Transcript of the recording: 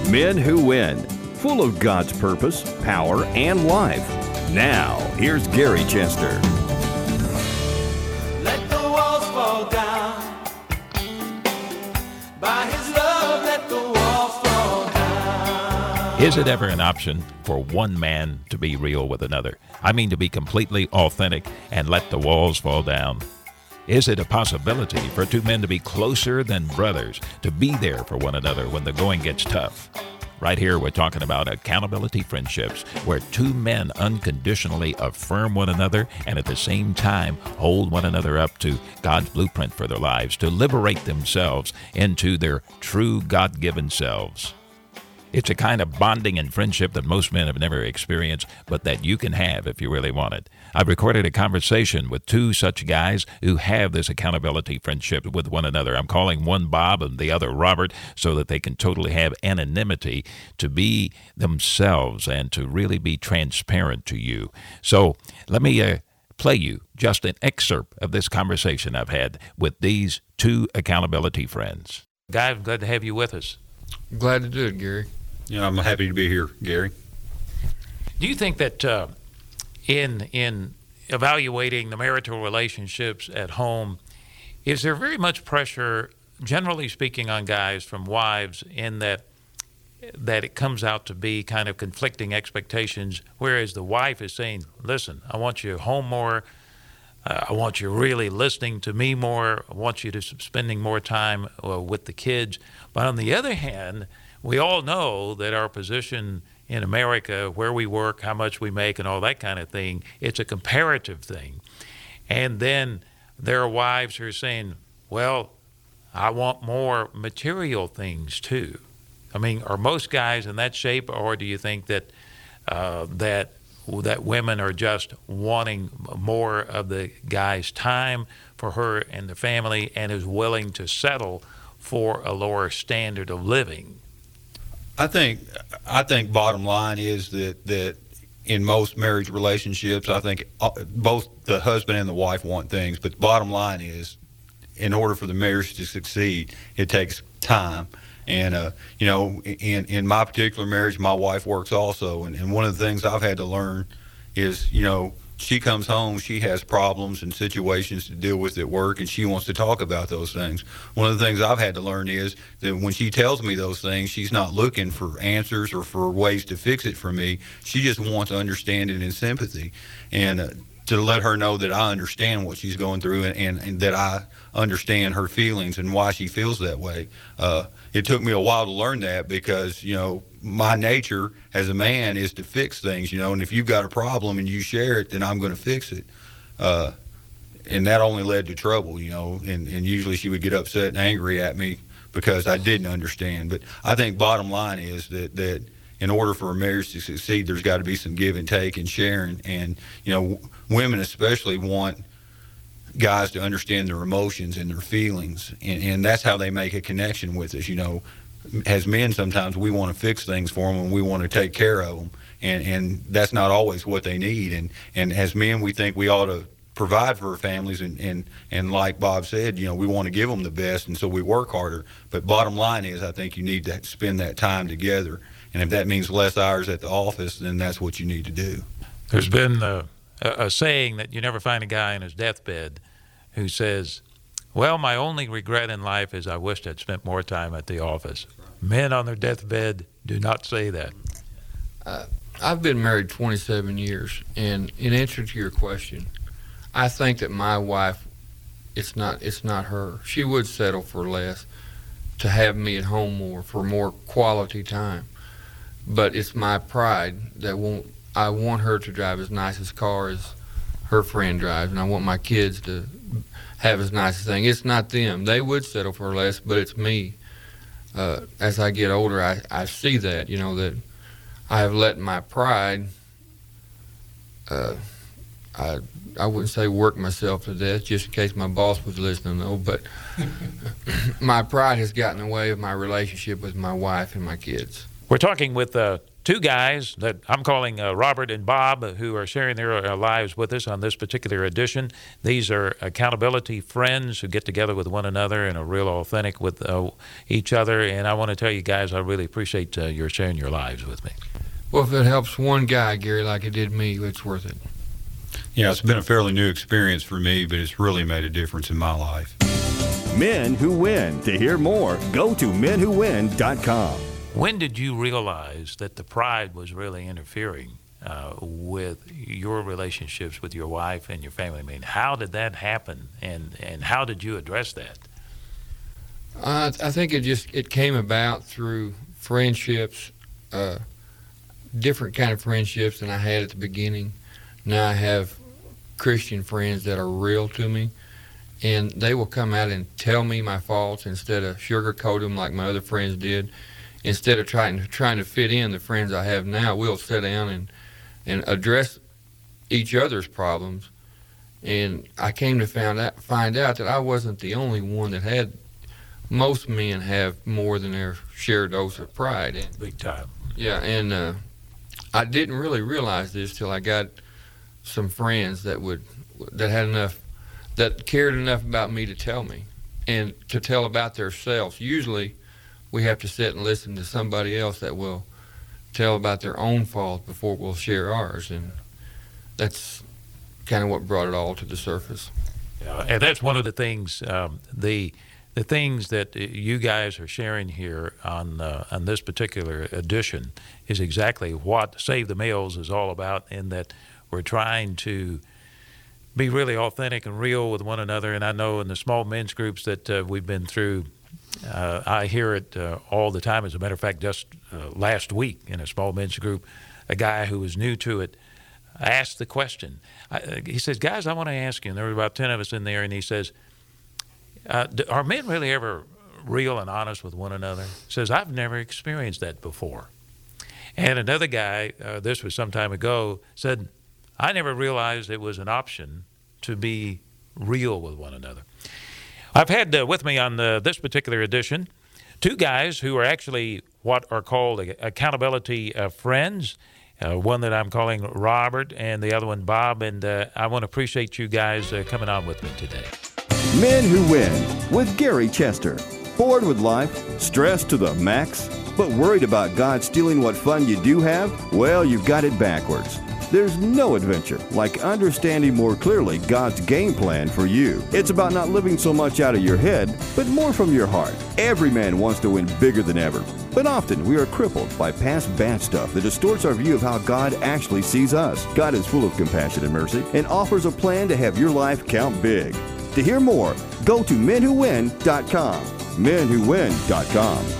Men Who Win, full of God's purpose, power, and life. Now, here's Gary Chester. Let the walls fall down. By his love, let the walls fall down. Is it ever an option for one man to be real with another? I mean, to be completely authentic and let the walls fall down. Is it a possibility for two men to be closer than brothers, to be there for one another when the going gets tough? Right here, we're talking about accountability friendships, where two men unconditionally affirm one another and at the same time hold one another up to God's blueprint for their lives, to liberate themselves into their true God-given selves. It's a kind of bonding and friendship that most men have never experienced, but that you can have if you really want it. I've recorded a conversation with two such guys who have this accountability friendship with one another. I'm calling one Bob and the other Robert so that they can totally have anonymity to be themselves and to really be transparent to you. So let me play you just an excerpt of this conversation I've had with these two accountability friends. Guys, I'm glad to have you with us. Glad to do it, Gary. Yeah, I'm happy to be here, Gary. Do you think that in evaluating the marital relationships at home, is there very much pressure, generally speaking, on guys from wives in that it comes out to be kind of conflicting expectations, whereas the wife is saying, listen, I want you home more, I want you really listening to me more, I want you to spending more time with the kids. But on the other hand, we all know that our position in America, where we work, how much we make, and all that kind of thing, it's a comparative thing. And then there are wives who are saying, well, I want more material things too. I mean, are most guys in that shape, or do you think that that women are just wanting more of the guy's time for her and the family and is willing to settle for a lower standard of living? I think bottom line is that in most marriage relationships, I think both the husband and the wife want things, but the bottom line is, in order for the marriage to succeed, it takes time. And, in my particular marriage, my wife works also. And one of the things I've had to learn is, she comes home, she has problems and situations to deal with at work, and she wants to talk about those things. One of the things I've had to learn is that when she tells me those things, she's not looking for answers or for ways to fix it for me. She just wants understanding and sympathy. And to let her know that I understand what she's going through and that I understand her feelings and why she feels that way. It took me a while to learn that because, my nature as a man is to fix things, and if you've got a problem and you share it, then I'm going to fix it. And that only led to trouble, and usually she would get upset and angry at me because I didn't understand. But I think bottom line is that in order for a marriage to succeed, there's got to be some give and take and sharing. And, women especially want guys to understand their emotions and their feelings. And that's how they make a connection with us. As men, sometimes we want to fix things for them and we want to take care of them. And that's not always what they need. And as men, we think we ought to provide for our families. And like Bob said, we want to give them the best. And so we work harder. But bottom line is, I think you need to spend that time together. And if that means less hours at the office, then that's what you need to do. There's been a saying that you never find a guy in his deathbed who says, well, my only regret in life is I wished I'd spent more time at the office. Men on their deathbed do not say that. I've been married 27 years, and in answer to your question, I think that my wife, it's not her. She would settle for less to have me at home more, for more quality time. But it's my pride that I want her to drive as nice a car as her friend drives, and I want my kids to have as nice a thing. It's not them. They would settle for less, but it's me. As I get older, I see that, that I have let my pride, I wouldn't say work myself to death, just in case my boss was listening, though, but my pride has gotten in the way of my relationship with my wife and my kids. We're talking with two guys that I'm calling Robert and Bob, who are sharing their lives with us on this particular edition. These are accountability friends who get together with one another and are real authentic with each other. And I want to tell you guys, I really appreciate your sharing your lives with me. Well, if it helps one guy, Gary, like it did me, it's worth it. Yeah, it's been a fairly new experience for me, but it's really made a difference in my life. Men Who Win. To hear more, go to menwhowin.com. When did you realize that the pride was really interfering with your relationships with your wife and your family? I mean, how did that happen, and how did you address that? I think it came about through friendships, different kind of friendships than I had at the beginning. Now I have Christian friends that are real to me, and they will come out and tell me my faults instead of sugarcoat them like my other friends did. Instead of trying to fit in, the friends I have now, we'll sit down and address each other's problems. And I came to find out that I wasn't the only one that had. Most men have more than their shared dose of pride. And, Big time. yeah, and I didn't really realize this till I got some friends that cared enough about me to tell me and to tell about themselves. Usually we have to sit and listen to somebody else that will tell about their own fault before we'll share ours, and that's kind of what brought it all to the surface. And that's one of the things, the things that you guys are sharing here on this particular edition is exactly what Save the Males is all about, in that we're trying to be really authentic and real with one another. And I know in the small men's groups that we've been through, I hear it all the time. As a matter of fact, just last week in a small men's group, a guy who was new to it asked the question. He says, guys, I want to ask you, and there were about 10 of us in there, and he says, are men really ever real and honest with one another? He says, I've never experienced that before. And another guy, this was some time ago, said, I never realized it was an option to be real with one another. I've had with me on this particular edition two guys who are actually what are called accountability friends. One that I'm calling Robert and the other one Bob. And I want to appreciate you guys coming on with me today. Men Who Win with Gary Chester. Bored with life? Stressed to the max? But worried about God stealing what fun you do have? Well, you've got it backwards. There's no adventure like understanding more clearly God's game plan for you. It's about not living so much out of your head, but more from your heart. Every man wants to win bigger than ever, but often we are crippled by past bad stuff that distorts our view of how God actually sees us. God is full of compassion and mercy and offers a plan to have your life count big. To hear more, go to menwhowin.com. menwhowin.com.